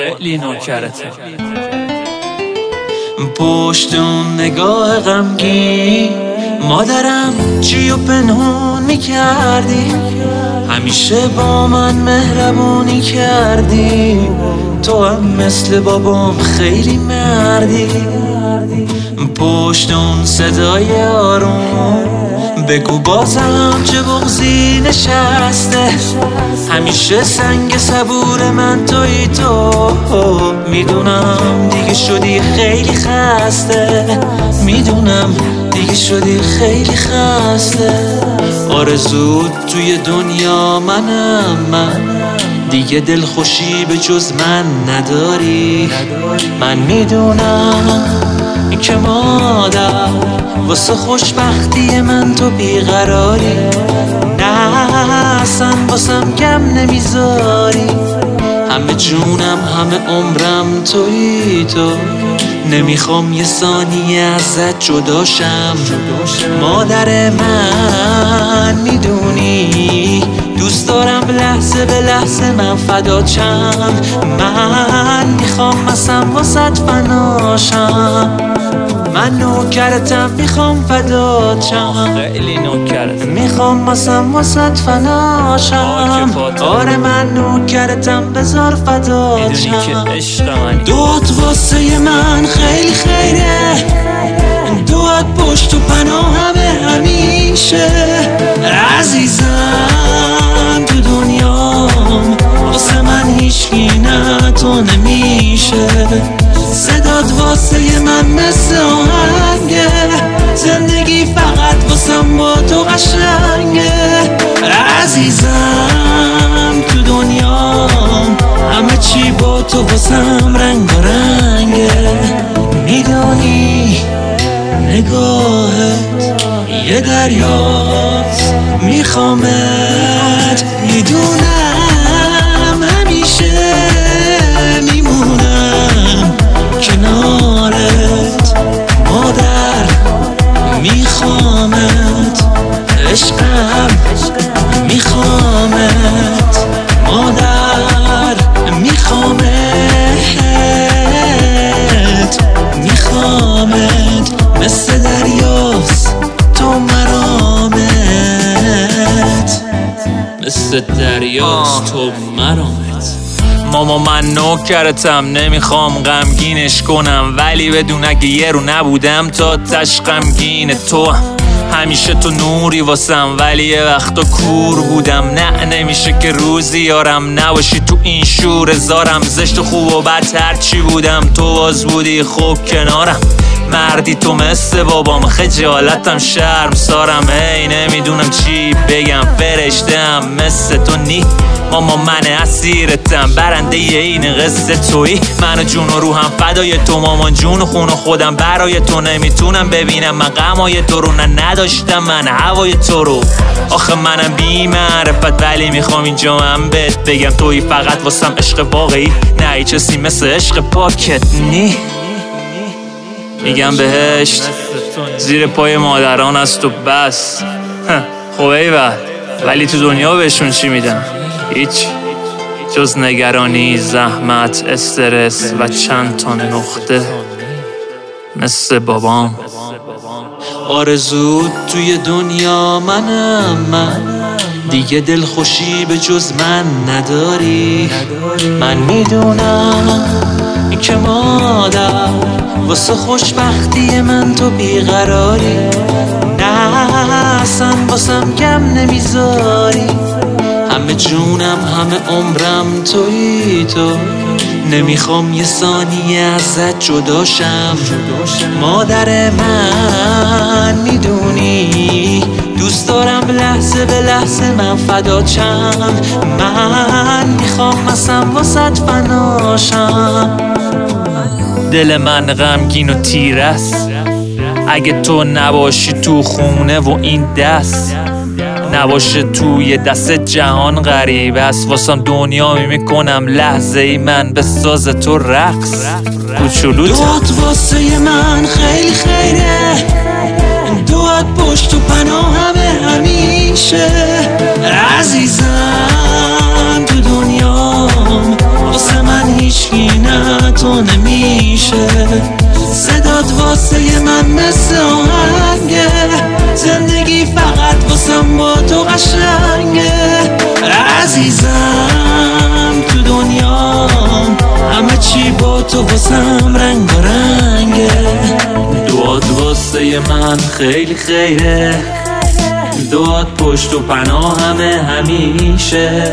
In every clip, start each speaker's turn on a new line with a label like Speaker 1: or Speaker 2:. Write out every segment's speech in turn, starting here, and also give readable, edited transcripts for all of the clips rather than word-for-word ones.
Speaker 1: خیلی نوکرتم.
Speaker 2: پشت اون نگاه غمگین مادرم چی و پنهون میکردی، همیشه با من مهربونی کردی، تو هم مثل بابام خیلی مردی. پشت اون صدای آروم بگو بازم چه بغضی نشسته، همیشه سنگ صبور من توی تو، میدونم دیگه شدی خیلی خسته، میدونم دیگه شدی خیلی خسته. آرزوت توی دنیا منم من، دیگه دلخوشی به جز من نداری. من میدونم که مادر واسه خوشبختی من تو بیقراری، نه اصلا واسم کم نمیذاری، همه جونم همه عمرم توی تو، نمیخوام یه ثانیه ازت جداشم. مادر من میدونی دوست دارم لحظه به لحظه من فداچم، من میخوام اصلا واسط فناشم، من نوکرتم میخوام فداچم،
Speaker 1: خیلی نوکرتم.
Speaker 2: میخوام اصلا واسط فناشم. آره من نوکرتم بذار فداچم.
Speaker 1: میدونی که عشق منی،
Speaker 2: دوت واسه من خیلی خیره، دوت پشت و پناهمه همیشه، عزیزم تو دنیام واسه من هیچکی نه تو نمیشه، صدات واسه من مثل آهنگه، زندگی فقط واسم با تو قشنگه، عزیزم تو دنیام همه چی با تو واسم رنگ و رنگه، میدونی نگاهت یه دریاست میخوامت، میدونم همیشه میمونم کنارت، مادر میخوامت، عشقم میخوامت، مادر میخوامت، مثل دریاست تو مرامت، مثل دریاست تو مرامت.
Speaker 1: ماما من نوکرتم، نمیخوام غمگینش کنم، ولی بدون اگه یه رو نبودم تا تش غمگین تو، همیشه تو نوری واسم ولی یه وقتا کور بودم، نه نمیشه که روزی یارم نباشی تو این شور زارم، زشت و خوب و بد هرچی بودم تو باز بودی خوب کنارم، مردی تو مثل بابام، خجالتم شرم سارم، هی نمیدونم چی بگم، فرشتم مثل تو نی، ماما من اسیرتم، برنده این قصه تویی، من و جون و روحم فدای تو، مامان جون و خون و خودم برای تو، نمیتونم ببینم من غمای تو رو، نه نداشتم من هوای تو رو، آخه منم بی معرفت ولی میخوام اینجا من بهت بگم تویی فقط واسم عشق واقعی، نه هیچ چیزی مثل عشق پاکت نی. میگم بهشت زیر پای مادران است و بس، خب ایول، ولی تو دنیا بهشون چی میدم؟ هیچ، جز نگرانی، زحمت، استرس و چند تا نقطه مثل بابام.
Speaker 2: آرزوت توی دنیا منم من، دیگه دلخوشی به جز من نداری، من میدونم که مادر واسه خوشبختی من تو بیقراری، نه اصلا واسم کم نمیذاری، همه جونم همه عمرم توی تو، نمیخوام یه ثانیه ازت جداشم. مادر من میدونی دوست دارم لحظه به لحظه من فداچم، من میخوام اصلا واسط فناشم.
Speaker 1: دل من غمگین و تیره است، اگه تو نباشی تو خونه و این دست نباشه توی دست، جهان غریب است واسم، دنیا میکنم لحظه ای من به ساز تو رقص کوچولوتم.
Speaker 2: دوت واسه من خیلی خیره، دوت پشت و پناهمه همیشه، عزیزم تو دنیام واسه من هیچکی صدات واسه من مثل آهنگه، زندگی فقط واسم با تو قشنگه. عزیزم تو دنیام همه چی با تو واسم رنگ و رنگه.
Speaker 1: دعات واسه من خیلی خیره، دعات پشت و پناه همه همیشه.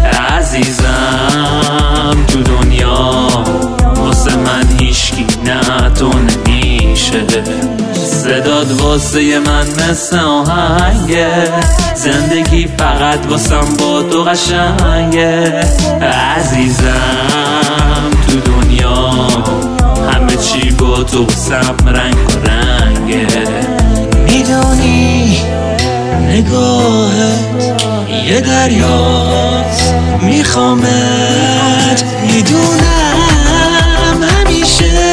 Speaker 1: عزیزم تو دنیا واسه من هیچکی نه تو نمیشه. صدات واسه من مثل آهنگه، زندگی فقط واسم با تو قشنگه. عزیزم تو دنیا همه چی با تو واسم رنگ و رنگه.
Speaker 2: میدونی نگاهت یه دریاست، میخوامت، میدونم همیشه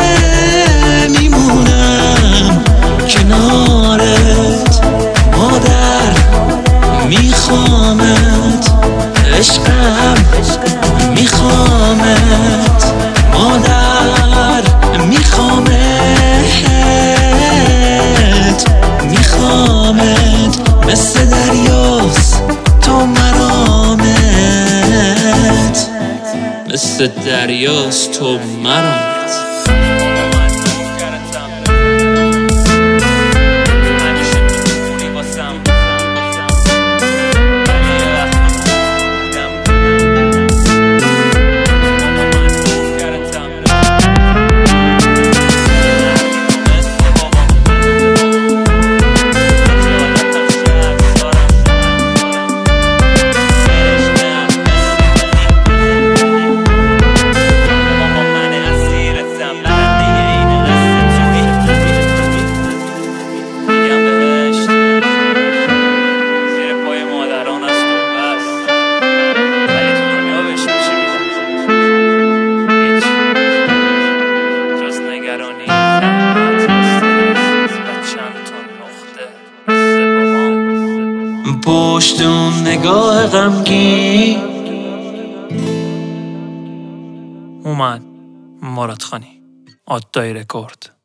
Speaker 2: میمونم کنارت مادر، میخوامت عشقم، میخوامت مادر، میخوامت مثل دریاست تو مرامت،
Speaker 1: مثل دریاست تو مرامت.
Speaker 2: پشت اون نگاه غمگین
Speaker 1: اومد مراد خانی آدای رکورد.